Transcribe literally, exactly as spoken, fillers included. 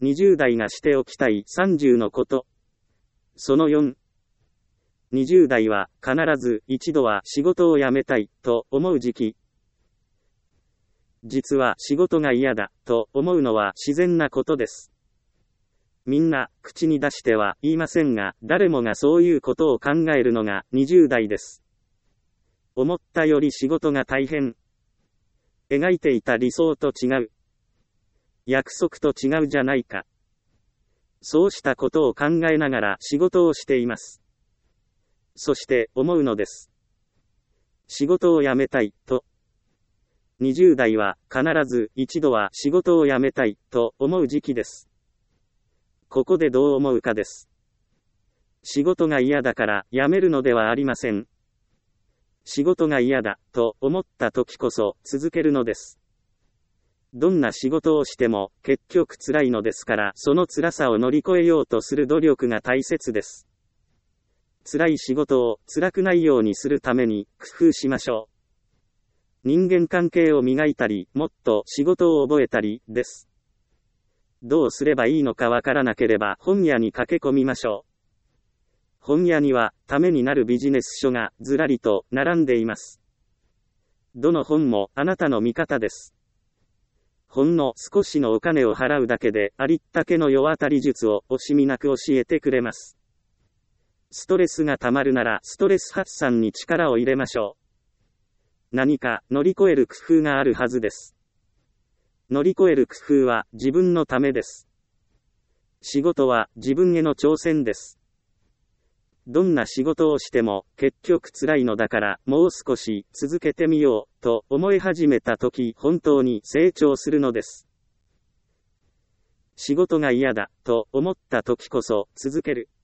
にじゅう代がしておきたいさんじゅうのこと。そのよん。にじゅう代は必ず一度は仕事を辞めたいと思う時期。実は仕事が嫌だと思うのは自然なことです。みんな口に出しては言いませんが、誰もがそういうことを考えるのがにじゅう代です。思ったより仕事が大変。描いていた理想と違う。約束と違うじゃないか。そうしたことを考えながら仕事をしています。そして思うのです。仕事を辞めたいと。にじゅう代は必ず一度は仕事を辞めたいと思う時期です。ここでどう思うかです。仕事が嫌だから辞めるのではありません。仕事が嫌だと思った時こそ続けるのです。どんな仕事をしても結局辛いのですから、その辛さを乗り越えようとする努力が大切です。辛い仕事を辛くないようにするために工夫しましょう。人間関係を磨いたり、もっと仕事を覚えたりです。どうすればいいのかわからなければ本屋に駆け込みましょう。本屋にはためになるビジネス書がずらりと並んでいます。どの本もあなたの味方です。ほんの少しのお金を払うだけでありったけの世渡り術を惜しみなく教えてくれます。ストレスがたまるならストレス発散に力を入れましょう。何か乗り越える工夫があるはずです。乗り越える工夫は自分のためです。仕事は自分への挑戦です。どんな仕事をしても結局辛いのだからもう少し続けてみようと思い始めたとき、本当に成長するのです。仕事が嫌だと思ったときこそ続ける。